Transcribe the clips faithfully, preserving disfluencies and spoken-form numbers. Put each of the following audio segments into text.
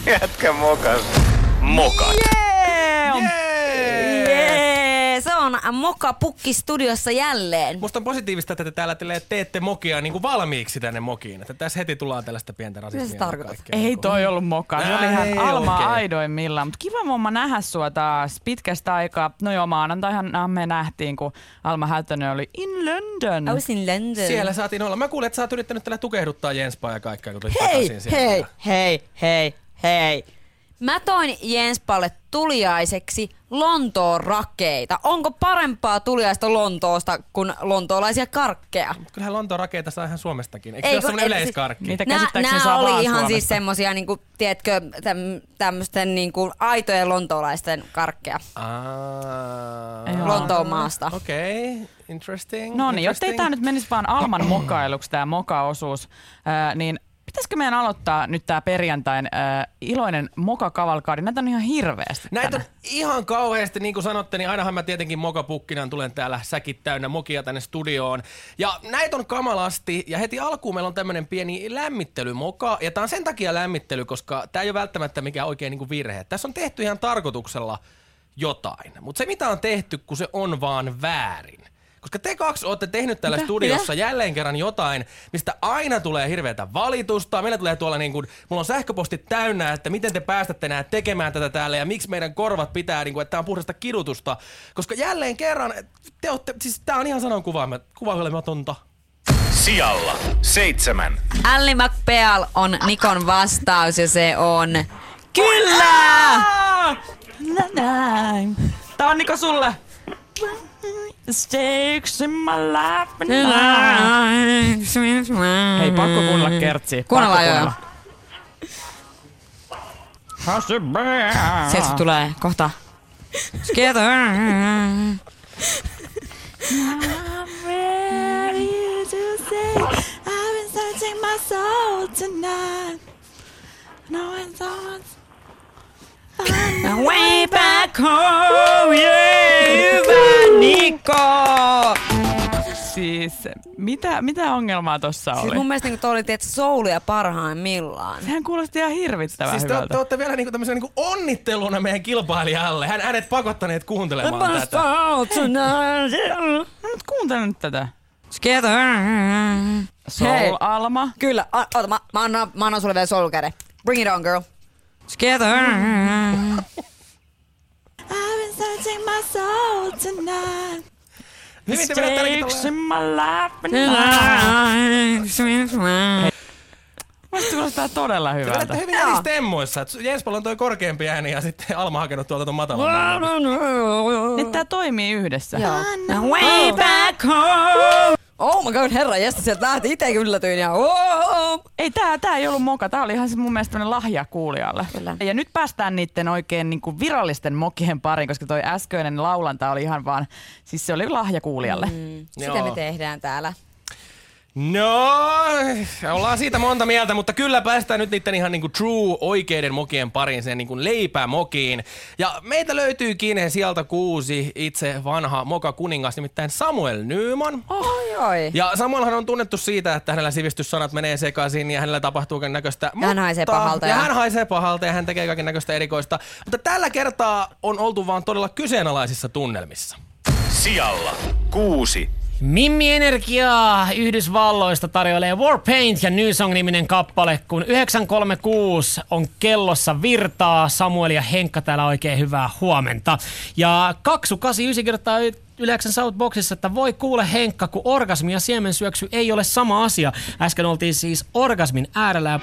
Jätkä mokas. Mokat. Jee! Jee! Jee! Se on Moka Pukki studiossa jälleen. Musta on positiivista, että te täällä teette mokia niin kuin valmiiksi tänne mokiin. Että tässä heti tullaan tällaista pientä rasismia. Mitä se tarkoittaa? Ei toi ollut moka. Se oli ihan Ei Almaa oikein. aidoimmillaan. Mutta kiva momma nähdä sua taas pitkästä aikaa. No joo, maanantaihan me nähtiin, kun Alma Hätönen oli in London. I was in London. Siellä saatiin olla. Mä kuulin, että sä oot yrittänyt tällä tukehduttaa Jenspaa ja kaikkea, kun tulit Hei, takaisin sieltä. hei, hei, hei, hei. Mä toin Jenspalle tuliaiseksi Lontoon rakeita. Onko parempaa tuliaista Lontoosta kuin lontoolaisia karkkeja? Kyllähän Lontoon rakeita saa ihan Suomestakin. Eikö Ei, se ole kun- semmoinen ei, yleiskarkki? Niitä Nää, käsittääkseni nää saa oli vaan ihan Suomesta. siis semmosia, niinku, tiedätkö, täm, tämmösten niinku aitojen lontoolaisten karkkeja Ah. Joo. Lontoon maasta. Okei, okay. Interesting. No niin, jottei interesting. tää nyt menisi vaan Alman mokailuksi, tää moka-osuus, ää, niin pitäisikö meidän aloittaa nyt tää perjantain ää, iloinen moka-kavalkaadi? Näitä on ihan hirveästi Näitä on tänään. ihan kauheasti, niin kuin sanotte, niin ainahan mä tietenkin mokapukkinaan tulen täällä säkit täynnä mokia tänne studioon. Ja näitä on kamalasti, ja heti alkuun meillä on tämmönen pieni lämmittelymoka, ja tää on sen takia lämmittely, koska tää ei ole välttämättä mikään oikein niin kuin virhe. Tässä on tehty ihan tarkoituksella jotain, mutta se mitä on tehty, kun se on vaan väärin. Koska te kaksi olette tehnyt täällä Mitä? studiossa jälleen kerran jotain, mistä aina tulee hirveätä valitusta. Meillä tulee tuolla niin kuin, mulla on sähköpostit täynnä, että miten te päästätte nää tekemään tätä täällä ja miksi meidän korvat pitää, niin kuin, että tää on puhdasta kidutusta. Koska jälleen kerran, te olette, siis tää on ihan sanankuvailematonta. Sijalla seitsemän. Ally McBeal on Nikon vastaus ja se on kyllä! Tää on Niko sulle. Stakes in my life. Hei, pakko kuunnella kertsiä. Kuunnellaan Pakko jo. kuunnella. Sieltä se tulee kohta. Together. I'm ready to say I've been searching my soul tonight. No it's all Way back home, yeah, hyvä Niko! Siis, mitä, mitä ongelmaa tossa oli? Siis mun mielestä niin toi oli tietysti soulia parhaimmillaan. Sehän kuulosti ihan hirvittävän Siis te, hyvältä. te olette vielä niinku tämmöisen niinku onnitteluna meidän kilpailijalle. Hän, hänet pakottaneet kuuntelemaan tätä. No, mut kuuntele nyt tätä. Together. Hei. Soul Alma. Kyllä, a- oota, mä, mä, annan, mä annan sulle vielä soul-käden. Bring it on, girl. Together. I've been searching my soul tonight. Hyvin te vedät tälläkin Stakes tolleen. in my life. Musta kuulostaa todella Te hyvältä. vedätte hyvin eri stemmoissa. Et Jenspalla on toi korkeampi ääni ja sitten Alma hakenut tuolta ton matalan. Nyt tää toimii yhdessä. Joo. Way back home. Oh my god, herra, jästä sieltä lähti. Ite yllätyin ja oh. Ei, tää, tää ei ollut moka. Tää oli ihan se mun mielestä tämmönen lahja kuulijalle. Kyllä. Ja nyt päästään niitten oikein niinku virallisten mokien pariin, koska toi äskeinen laulanta oli ihan vaan, siis se oli lahja kuulijalle. Mm, sitä Joo. me tehdään täällä. No, ollaan siitä monta mieltä, mutta kyllä päästään nyt niiden ihan niinku true oikeiden mokien pariin, sen niinku leipämokiin. Ja meitä löytyykin sieltä kuusi itse vanha moka kuningas, nimittäin Samuel Nyman. Oi, oi. Ja Samuelhan on tunnettu siitä, että hänellä sivistyssanat menee sekaisin ja hänellä tapahtuu kaiken näköistä. Ja hän haisee pahalta. Ja ja- hän haisee pahalta ja hän tekee kaiken näköistä erikoista. Mutta tällä kertaa on oltu vaan todella kyseenalaisissa tunnelmissa. Sijalla kuusi. Mimmi Energiaa Yhdysvalloista tarjoilee Warpaint ja New Song-niminen kappale, kun yhdeksän kolmekymmentäkuusi on kellossa virtaa. Samuel ja Henkka täällä oikein hyvää huomenta. Ja Kaksu kahdeksankymmentäyhdeksän kirjoittaa Yleensä Southboxissa, että voi kuule Henkka, kun orgasmi ja siemensyöksy ei ole sama asia. Äsken oltiin siis orgasmin äärellä.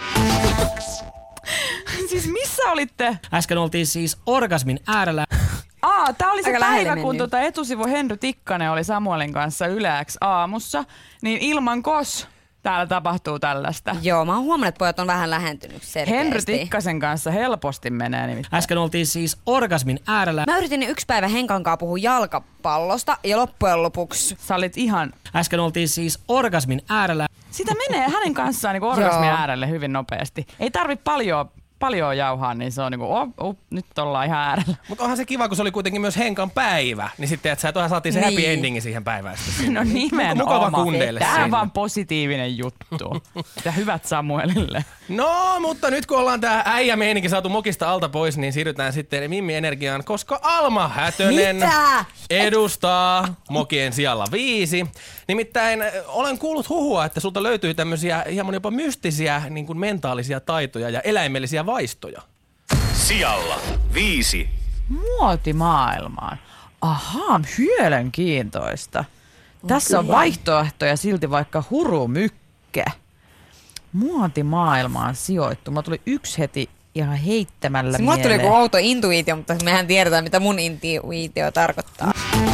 Siis missä olitte? Äsken oltiin siis orgasmin äärellä. Aa, tää oli se Aika lähelle päivä, kun mennyt. tota etusivu Henry Tikkanen oli Samuelin kanssa Yle X aamussa, niin ilman kos täällä tapahtuu tällaista. Joo, mä oon huomannut, että pojat on vähän lähentynyt selkeästi. Henry Tikkasen kanssa helposti menee nimittäin. Äsken oltiin siis orgasmin äärellä. Mä yritin yksi päivä Henkan kanssa puhua jalkapallosta ja loppujen lopuksi... Sä olit ihan... Äsken oltiin siis orgasmin äärellä. Sitä menee hänen kanssaan niin orgasmin Joo. äärelle hyvin nopeasti. Ei tarvi paljon paljon jauhaa, niin se on niinku, oh, oh, nyt ollaan ihan äärellä. Mutta onhan se kiva, kun se oli kuitenkin myös Henkan päivä, niin sitten että sä tuohon saatiin se Niin. happy endingi siihen päivään. No nimenomaan. Mukava kundeille Tämä on sinne. vaan positiivinen juttu. Ja hyvät Samuelille. No, mutta nyt kun ollaan tää äijä-meininki saatu mokista alta pois, niin siirrytään sitten Mimmi Energiaan, koska Alma Hätönen Mitä? edustaa mokien sijalla viisi. Nimittäin äh, olen kuullut huhua, että sulta löytyy tämmöisiä hieman jopa mystisiä niin kuin mentaalisia taitoja ja eläimellisiä vaistoja. Sijalla viisi. Muotimaailmaan. Ahaa, mielenkiintoista. Tässä on vaihtoehtoja silti vaikka hurumykke. Muotimaailmaan sijoittu. Mulla tuli yksi heti ihan heittämällä Mulla tuli mieleen. joku outo intuitio, mutta mehän tiedetään, mitä mun intuitio tarkoittaa.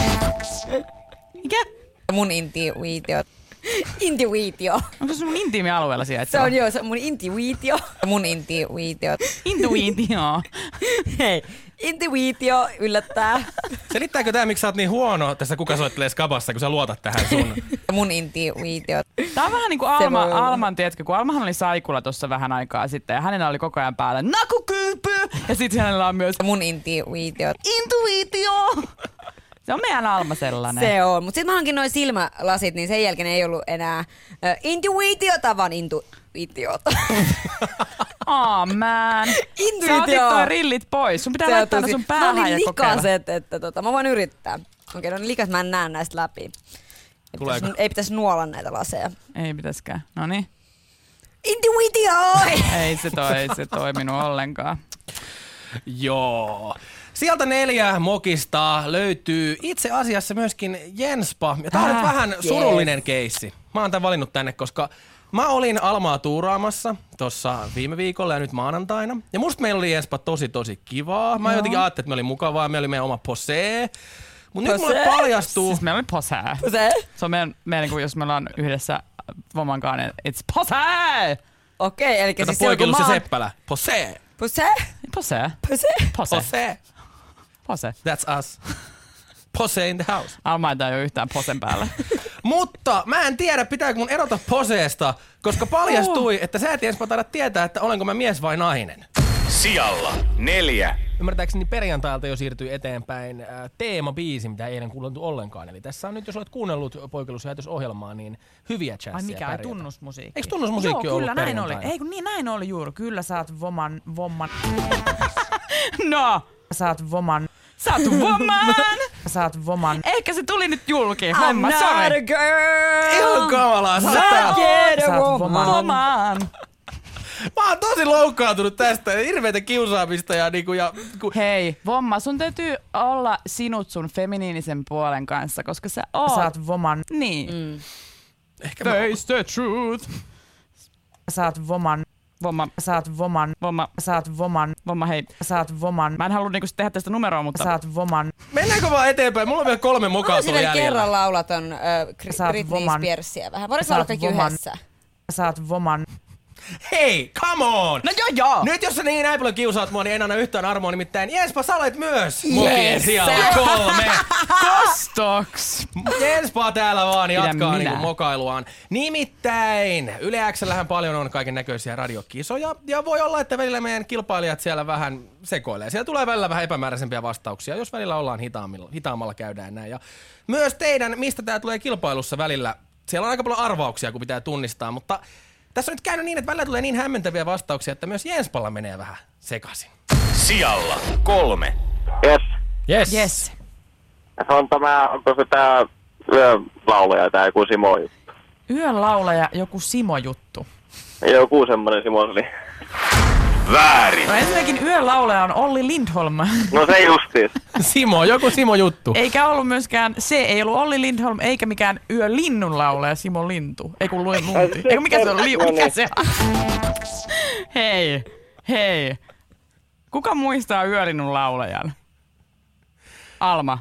Mikä? Mun intuitio. Intuitio. Onko se mun intiimialueella Se sijaitseva? on joo, se on mun intuitio. Mun intuitio. Intuitio. Hei, intuitio yllättää. Selittääkö tää, miksi sä oot niin huono tässä Kuka soittelee skabassa, kun sä luotat tähän sun? Mun intuitio. Tää on vähän niin kuin Alma, voi olla. Alman, tiedätkö, kun Almahan oli Saikulla tuossa vähän aikaa sitten ja hänellä oli koko ajan päällä nakukyypy ja sitten hänellä on myös Mun intuitio. intuitio. Se on meidän Alma sellainen. Se on. Mutta sitten mä hankin noin silmälasit, niin sen jälkeen ei ollut enää uh, intuitiota, vaan intuitiota. Aw, man. Intuitio. Sä otit toi rillit pois. Sun pitää Se on laittaa ne tosi- sun ne päähän on niin ja kokeilla. likaset, että tota, mä voin yrittää. Okei, okay, no niin likas, mä en näe näistä läpi. Ei Tuleeko? pitäisi, ei pitäisi nuolla näitä laseja. Ei pitäskään. No niin. Intuitio! Ei se, toi, ei se toiminut ollenkaan. Joo. Sieltä neljä mokista löytyy itse asiassa myöskin Jenspa. Ja tää on Äh, nyt vähän yes. surullinen keissi. Mä oon tän valinnut tänne, koska mä olin Almaa tuuraamassa tuossa viime viikolla ja nyt maanantaina. Ja musta meillä oli Jenspa tosi tosi kivaa. Mä jotenkin ajattelin, että me oli mukavaa. Me oli meidän oma posee. Mut nyt mulle Posee? paljastuu. Siis meillä oli posää. Se? Se on meidän, meidän kun jos me ollaan yhdessä Vomankaan, niin it's posää! Okei, eli Kato siis se on joku Poikilus ja maan... Seppälä. Posee. Puse? Posee. Puse? Posee. Posee. Posee. That's us. Posee in the house. Alma ei tajua yhtään posen päällä. Mutta mä en tiedä, pitääkö mun erota poseesta, koska paljastui, että sä et Jenspa taida tietää, että olenko mä mies vai nainen. Sijalla neljä. Ymmärtääkseni perjantailta jo siirtyi eteenpäin äh, teemabiisi, mitä ei eilen kuultu ollenkaan. Eli tässä on nyt, jos olet kuunnellut poikelusjäytösohjelmaa, niin hyviä Ai chanssia mikä ei pärjätä. tunnusmusiikki? Eikö tunnusmusiikki Joo, ollut kyllä näin oli. perjantaina? Ei kun niin, näin oli juuri. Kyllä sä oot voman, vomman. No! Sä oot voman. Sä oot voman! Sä oot voman. Ehkä se tuli nyt julki. I'm Homma, not sorry. a girl! Ihan kamalaa. Sä oot Not täällä. yet a Sä oot woman. voman. Mä oon tosi loukkaantunut tästä. Hirveitä kiusaamista ja niinku ja... Ku... Hei, Vomma, sun täytyy olla sinut sun feminiinisen puolen kanssa, koska sä oot. Sä oot voman. Niin. Mm. Ehkä mä... Face the truth. Sä oot voman. Vomma. Sä oot voman. Vomma. Sä oot voman. Vomma, hei. Sä oot voman. Mä en halua niinku tehdä tästä numeroa, mutta... Sä oot voman. Mennäänkö vaan eteenpäin? Mulla on vielä kolme mokaa tuolla Haluaisin jäljellä. kerran laulaa ton äh, Sä oot Britney woman. Spearsia vähän. Voidaan Sä laulaa oot kaikki woman. yhdessä. Sä oot voman. Hei, come on! No joo joo! Nyt jos sä niin näin paljon kiusaat mua, niin en anna yhtään armoa. Nimittäin Jenspa, sä olet myös mokien sijalla kolme. Kostoks! Jenspa täällä vaan jatkaa minä. niinku mokailuaan. Nimittäin Yle X:llähän paljon on kaiken näköisiä radiokisoja. Ja voi olla, että välillä meidän kilpailijat siellä vähän sekoilee. Siellä tulee välillä vähän epämääräisempiä vastauksia, jos välillä ollaan hitaammilla, hitaammalla käydään näin. Ja myös teidän, mistä tää tulee kilpailussa välillä, siellä on aika paljon arvauksia, kun pitää tunnistaa, mutta tässä on nyt käynyt niin, että välillä tulee niin hämmentäviä vastauksia, että myös Jenspalla menee vähän sekaisin. Sijalla kolme. Yes. Yes. Yes. Se on tämä, onko se tää yölaulaja, tää joku Simo juttu? Yön laulaja, joku Simo-juttu. Joku semmonen Simo oli. Väärin. No ensinnäkin yön laulaja on Olli Lindholm. No se justiis. Simo, joku Simo juttu. Eikä ollut myöskään, se ei ollut Olli Lindholm, eikä mikään yölinnun laulaja Simo Lintu. Ei kun Luen Lunti. Eikö mikä se on? Li- mikä se on? Hei, hei. Kuka muistaa yölinnun laulajan? Alma.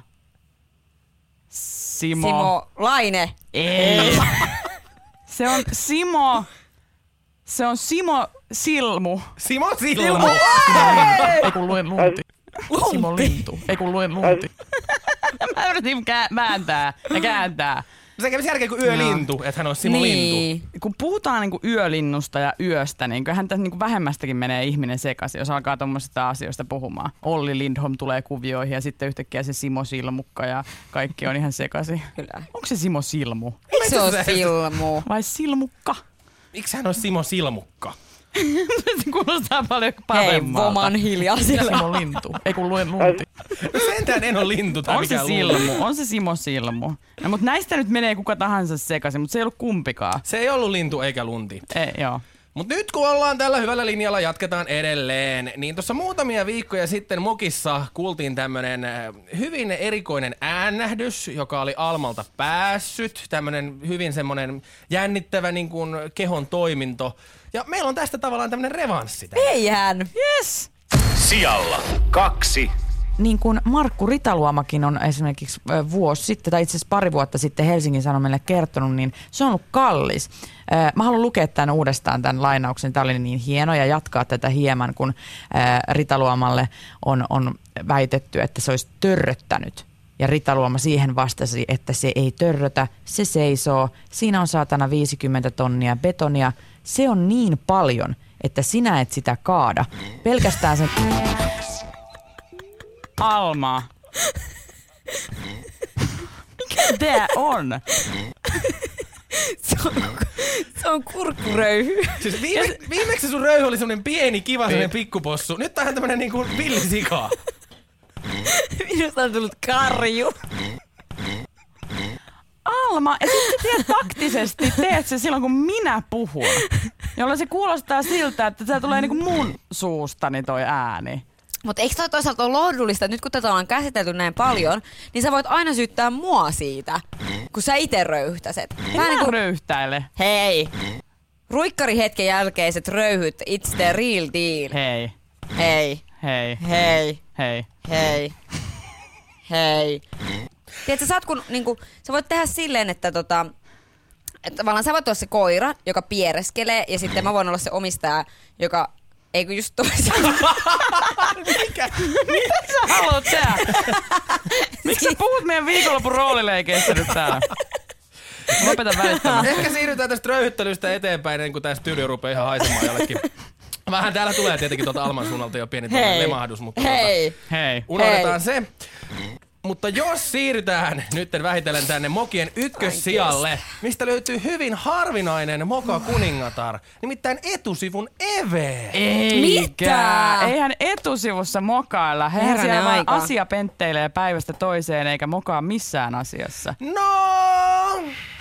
Simo. Simo Laine. Ei. Se on Simo. Se on Simo Silmu. Simo Silmu. Ei kun Luen Lunti. Simo Lintu. Ei kun Luen Lunti. Mä yritin kää- vääntää ja kääntää. Se kävisi järkeä kuin yölintu, että hän on Simo Niin. Lintu. Kun puhutaan niinku yölinnusta ja yöstä, niin kyllähän tässä niinku vähemmästäkin menee ihminen sekaisin, jos alkaa tuommoisista asioista puhumaan. Olli Lindholm tulee kuvioihin ja sitten yhtäkkiä se Simo Silmukka ja kaikki on ihan sekaisin. Kyllä. Onko se Simo Silmu? Eikö se ole Silmu? Vai Silmukka? Miksi hän on Simo Silmukka? Se kuulostaa paljon Hei, paremmalta. voman hiljaa siellä. Simo Lintu. Ei kun luen lunti. No sentään en ole lintu tai On se mikään Silmu, luntu. on se Simo Silmu. No, mutta näistä nyt menee kuka tahansa sekaisin, mutta se ei ollut kumpikaan. Se ei ollut lintu eikä lunti. Ei, joo. Mutta nyt kun ollaan tällä hyvällä linjalla, jatketaan edelleen. Niin tuossa muutamia viikkoja sitten Mokissa kuultiin tämmönen hyvin erikoinen äännähdys, joka oli Almalta päässyt. Tämmönen hyvin semmonen jännittävä niin kuin kehon toiminto. Ja meillä on tästä tavallaan tämmönen revanssi täällä. Eihän. Yes! Sijalla kaksi. Niin kuin Markku Ritaluomakin on esimerkiksi ö, vuosi sitten, tai itse asiassa pari vuotta sitten Helsingin Sanomille kertonut, niin se on ollut kallis. Ö, Mä haluan lukea tämän uudestaan, tämän lainauksen. Tämä oli niin hieno ja jatkaa tätä hieman, kun ö, Ritaluomalle on, on väitetty, että se olisi törröttänyt. Ja Ritaluoma siihen vastasi, että se ei törrötä, se seisoo. Siinä on saatana viisikymmentä tonnia betonia. Se on niin paljon, että sinä et sitä kaada. Pelkästään sen... Alma. Mikä tää on? Se on, se on kurkkuröyhy. Siis viime, viimeksi sun röyhy oli semmonen pieni, kiva, semmonen pikkupossu. Nyt tää on tämmönen niinku villisika. Minusta on tullut karju. Alma, ja sit sä tiedät taktisesti, teet se silloin kun minä puhun. Jolloin se kuulostaa siltä, että se tulee niinku mun suustani toi ääni. Mutta eikö toi toisaalta ole lohdullista, että nyt kun tätä ollaan käsitelty näin paljon, niin sä voit aina syyttää mua siitä, kun sä ite röyhtäset. En mä niin kuin, röyhtäile. hei, ruikkarihetken jälkeiset röyhyt, it's the real deal. Hei, Hei, hei, hei, hei. hei, hei. Tiedätkö, sä, oot kun, niinku, sä voit tehdä silleen, että tota, että tavallaan sä voit olla se koira, joka piereskelee, ja sitten mä voin olla se omistaja, joka... Ei kun just toisaalta. Mikä? Mitä sä haluat tehdä? Miksi sä puhut meidän viikonlopun roolileikeistä nyt täällä? Lopeta välittämään. Ehkä siirrytään tästä röyhyttelystä eteenpäin, ennen kuin tää studio rupeaa ihan haisemaan jollekin. Vähän täällä tulee tietenkin tuolta Alman suunnalta jo pieni Hei. lemahdus, mutta Hei. Tuota, Hei. unohdetaan se. Mutta jos siirrytään nyt vähitellen tänne Mokien ykkössijalle, mistä löytyy hyvin harvinainen Moka kuningatar, nimittäin etusivun Eve. Eikä. Mitä? Eihän etusivussa mokailla. Hän Herranen siellä vaan aika. asia pentteilee päivästä toiseen eikä mokaa missään asiassa. No!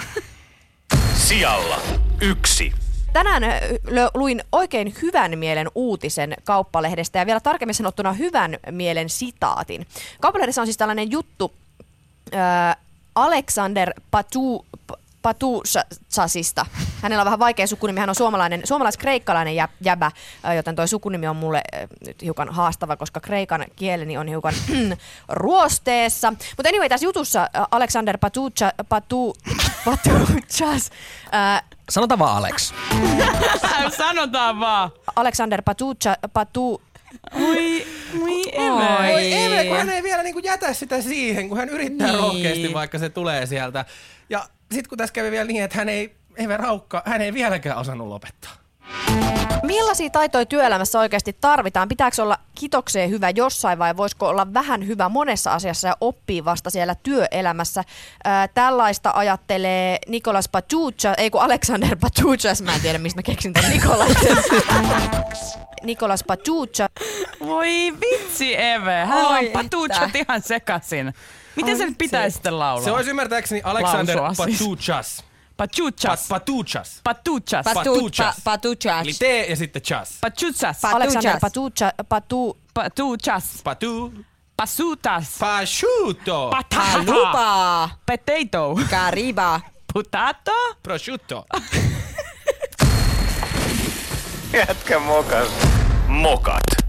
Sijalla yksi. Tänään ö, lö- luin oikein hyvän mielen uutisen Kauppalehdestä ja vielä tarkemmin sanottuna hyvän mielen sitaatin. Kauppalehdessä on siis tällainen juttu ö, Alexander Patu, Patuchasista. Hänellä on vähän vaikea sukunimi, hän on suomalainen, suomalais-kreikkalainen jä, jäbä, ö, joten toi sukunimi on mulle ö, nyt hiukan haastava, koska kreikan kieleni on hiukan ruosteessa. Mutta anyway, tässä jutussa ö, Alexander Patucha, Patu, Patuchas... Ö, Sanotaan vaan Alex. Sanotaan vaan. Alexander Patucha, Patu... Oi, oi Eve. Oi Eve, kun hän ei vielä niinku jätä sitä siihen, kun hän yrittää Niin. rohkeasti, vaikka se tulee sieltä. Ja sit kun tässä kävi vielä niin, että hän ei, Eve Raukka, hän ei vieläkään osannut lopettaa. Millaisia taitoja työelämässä oikeasti tarvitaan? Pitääkö olla kitokseen hyvä jossain vai voisiko olla vähän hyvä monessa asiassa ja oppii vasta siellä työelämässä? Ää, tällaista ajattelee Nicolas Patucha, ei kun Alexander Patuchas, mä en tiedä mistä mä keksin ton Nicolaksen. Nicolas Patucha. Voi vitsi Eve, hän Oi, on patuchat ihan sekasin. Miten se nyt pitäisi sitten laulaa? Se olisi ymmärtääkseni Alexander Lausua siis. Patuchas. Patuchas. Patuchas. Patuchas. Patuchas. Patuchas. Eli T ja sitten chas. Patuchas. Alexander Patucha, Patu... Patuchas. Patu. Pasutas. Pasciutto. Patata. Lupa. Potato. Kariba. Potato. Prosciutto. Jätkä mokas. Mokat.